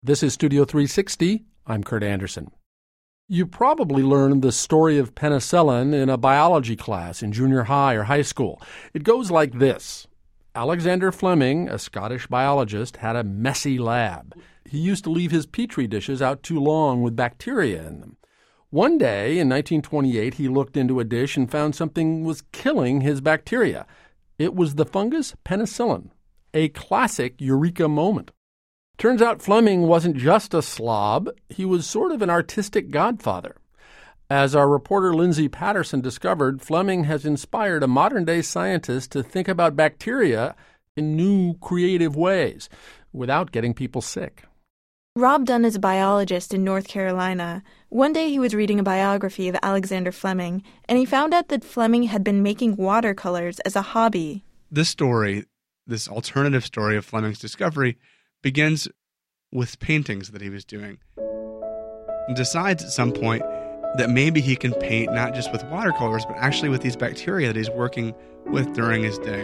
This is Studio 360. I'm Kurt Anderson. You probably learned the story of penicillin in a biology class in junior high or high school. It goes like this. Alexander Fleming, a Scottish biologist, had a messy lab. He used to leave his petri dishes out too long with bacteria in them. One day in 1928, he looked into a dish and found something was killing his bacteria. It was the fungus penicillin, a classic eureka moment. Turns out Fleming wasn't just a slob, he was sort of an artistic godfather. As our reporter Lindsay Patterson discovered, Fleming has inspired a modern-day scientist to think about bacteria in new, creative ways without getting people sick. Rob Dunn is a biologist in North Carolina. One day he was reading a biography of Alexander Fleming, and he found out that Fleming had been making watercolors as a hobby. This story, this alternative story of Fleming's discovery, begins with paintings that he was doing. And decides at some point that maybe he can paint not just with watercolors, but actually with these bacteria that he's working with during his day.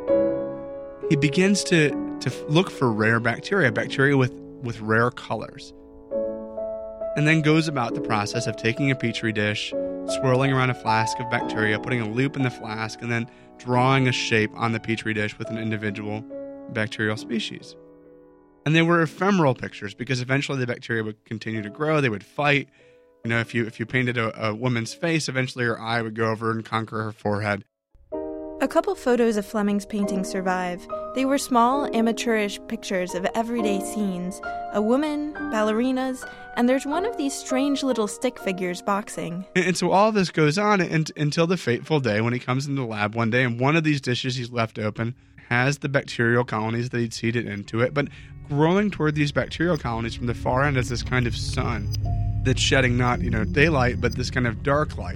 He begins to look for rare bacteria with rare colors. And then goes about the process of taking a petri dish, swirling around a flask of bacteria, putting a loop in the flask, and then drawing a shape on the petri dish with an individual bacterial species. And they were ephemeral pictures because eventually the bacteria would continue to grow. They would fight. You know, if you painted a woman's face, eventually her eye would go over and conquer her forehead. A couple photos of Fleming's paintings survive. They were small, amateurish pictures of everyday scenes, a woman, ballerinas, and there's one of these strange little stick figures boxing. And so all this goes on until the fateful day when he comes into the lab one day and one of these dishes he's left open has the bacterial colonies that he'd seeded into it, but growing toward these bacterial colonies from the far end is this kind of sun that's shedding not, daylight, but this kind of dark light.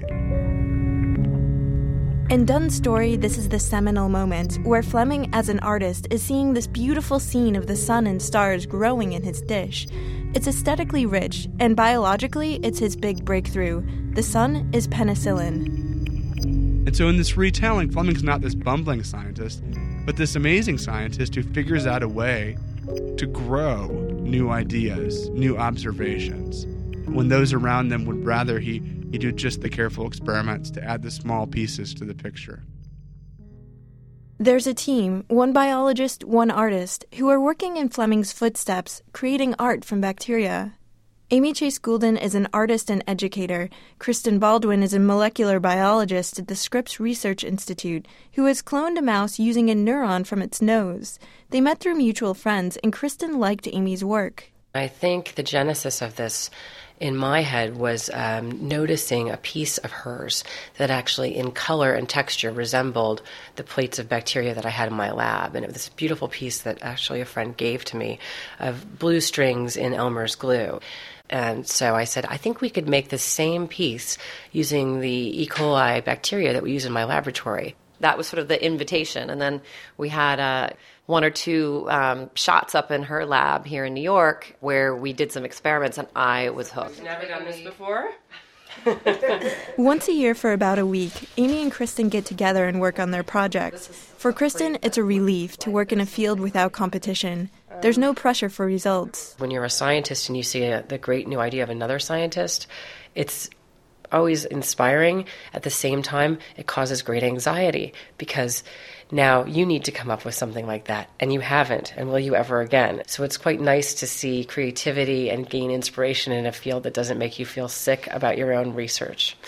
In Dunn's story, this is the seminal moment where Fleming, as an artist, is seeing this beautiful scene of the sun and stars growing in his dish. It's aesthetically rich, and biologically, it's his big breakthrough. The sun is penicillin. And so in this retelling, Fleming's not this bumbling scientist, but this amazing scientist who figures out a way to grow new ideas, new observations, when those around them would rather he do just the careful experiments to add the small pieces to the picture. There's a team, one biologist, one artist, who are working in Fleming's footsteps, creating art from bacteria. Amy Chase Goulden is an artist and educator. Kristen Baldwin is a molecular biologist at the Scripps Research Institute who has cloned a mouse using a neuron from its nose. They met through mutual friends, and Kristen liked Amy's work. I think the genesis of this in my head was noticing a piece of hers that actually in color and texture resembled the plates of bacteria that I had in my lab. And it was this beautiful piece that actually a friend gave to me of blue strings in Elmer's glue. And so I said, I think we could make the same piece using the E. coli bacteria that we use in my laboratory. That was sort of the invitation. And then we had one or two shots up in her lab here in New York where we did some experiments and I was hooked. Never done this before? Once a year for about a week, Amy and Kristen get together and work on their projects. For Kristen, it's a relief to work in a field without competition. There's no pressure for results. When you're a scientist and you see the great new idea of another scientist, it's always inspiring. At the same time, it causes great anxiety because now you need to come up with something like that, and you haven't, and will you ever again? So it's quite nice to see creativity and gain inspiration in a field that doesn't make you feel sick about your own research.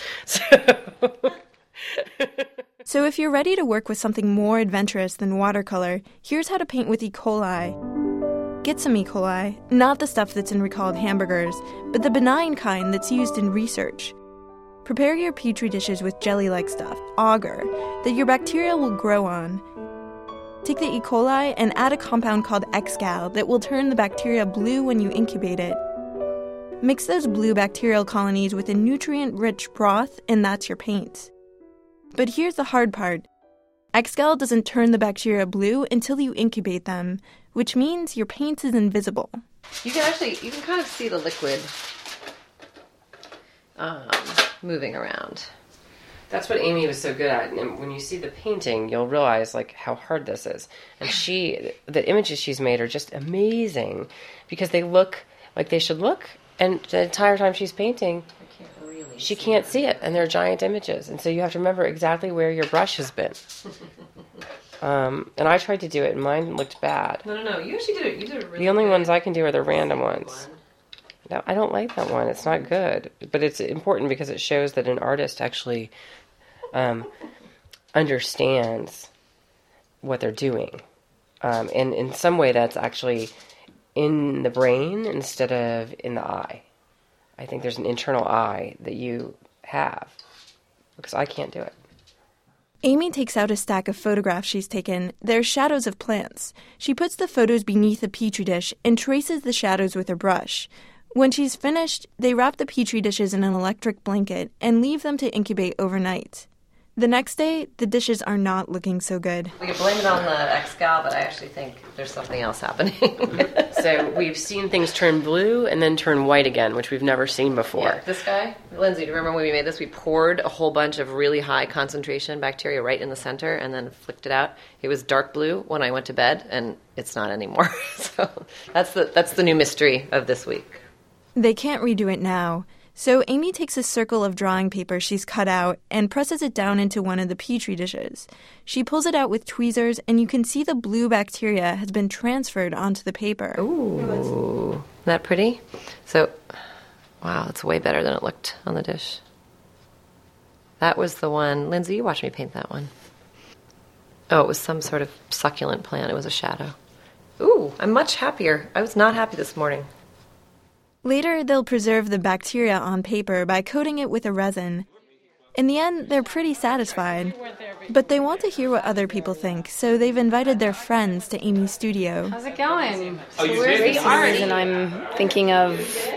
So if you're ready to work with something more adventurous than watercolor, here's how to paint with E. coli. Get some E. coli, not the stuff that's in recalled hamburgers, but the benign kind that's used in research. Prepare your petri dishes with jelly-like stuff, agar, that your bacteria will grow on. Take the E. coli and add a compound called Excal that will turn the bacteria blue when you incubate it. Mix those blue bacterial colonies with a nutrient-rich broth, and that's your paint. But here's the hard part. Excal doesn't turn the bacteria blue until you incubate them, which means your paint is invisible. You can kind of see the liquid moving around. That's what Amy was so good at. And when you see the painting, you'll realize how hard this is. And the images she's made are just amazing because they look like they should look. And the entire time she's painting, she can't see it, and they're giant images. And so you have to remember exactly where your brush has been. And I tried to do it, and mine looked bad. No. You actually did it. You did it really The only good. ones I can do are the random ones. No, I don't like that one. It's not good. But it's important because it shows that an artist actually understands what they're doing. And in some way, that's actually in the brain instead of in the eye. I think there's an internal eye that you have, because I can't do it. Amy takes out a stack of photographs she's taken. They're shadows of plants. She puts the photos beneath a petri dish and traces the shadows with her brush. When she's finished, they wrap the petri dishes in an electric blanket and leave them to incubate overnight. The next day, the dishes are not looking so good. We could blame it on the Excal, but I actually think there's something else happening. So we've seen things turn blue and then turn white again, which we've never seen before. Yeah, this guy, Lindsay, do you remember when we made this? We poured a whole bunch of really high concentration bacteria right in the center and then flicked it out. It was dark blue when I went to bed, and it's not anymore. So that's the new mystery of this week. They can't redo it now. So Amy takes a circle of drawing paper she's cut out and presses it down into one of the petri dishes. She pulls it out with tweezers, and you can see the blue bacteria has been transferred onto the paper. Ooh, isn't that pretty? So, wow, it's way better than it looked on the dish. That was the one. Lindsay, you watched me paint that one. Oh, it was some sort of succulent plant. It was a shadow. Ooh, I'm much happier. I was not happy this morning. Later, they'll preserve the bacteria on paper by coating it with a resin. In the end, they're pretty satisfied. But they want to hear what other people think, so they've invited their friends to Amy's studio. How's it going? So where's the art? And I'm thinking of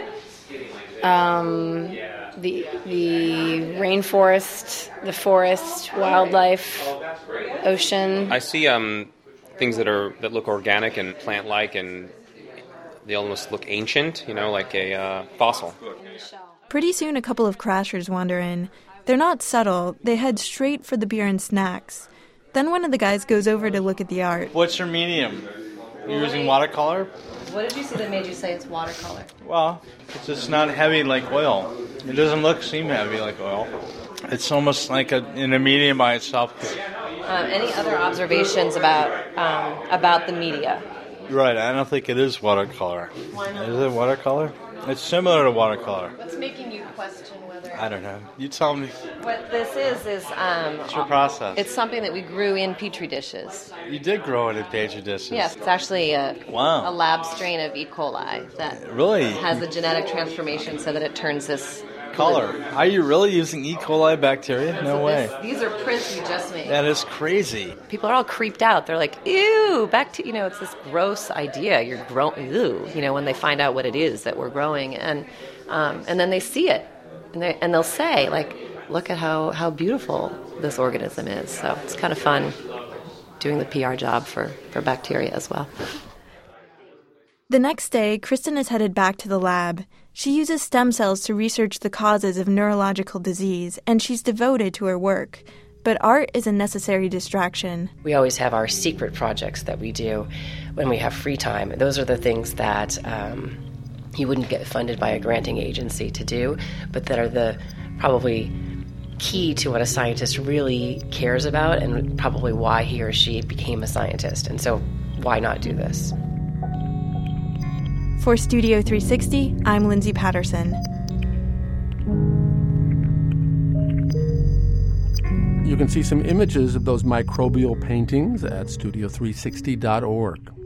the rainforest, the forest, wildlife, ocean. I see things that look organic and plant-like, and they almost look ancient, like a fossil. Pretty soon, a couple of crashers wander in. They're not subtle. They head straight for the beer and snacks. Then one of the guys goes over to look at the art. What's your medium? You're using watercolor? What did you see that made you say it's watercolor? Well, it's just not heavy like oil. It doesn't seem heavy like oil. It's almost like in a medium by itself. Any other observations about the media? Right, I don't think it is watercolor. Why not? Is it watercolor? It's similar to watercolor. What's making you question whether... I don't know. You tell me. What this is It's your process. it's something that we grew in petri dishes. You did grow it in petri dishes. Yes, it's actually a Wow. lab strain of E. coli that Really? has a genetic transformation so that it turns this Color. Are you really using E. coli bacteria? No So way. these are prints we just made. That is crazy. People are all creeped out. They're like, ew, bacteria. It's this gross idea. You're growing, ew. When they find out what it is that we're growing, and then they see it, and they'll say, like, look at how beautiful this organism is. So it's kind of fun doing the PR job for bacteria as well. The next day, Kristen is headed back to the lab. She uses stem cells to research the causes of neurological disease, and she's devoted to her work. But art is a necessary distraction. We always have our secret projects that we do when we have free time. Those are the things that you wouldn't get funded by a granting agency to do, but that are the probably key to what a scientist really cares about and probably why he or she became a scientist. And so why not do this? For Studio 360, I'm Lindsay Patterson. You can see some images of those microbial paintings at studio360.org.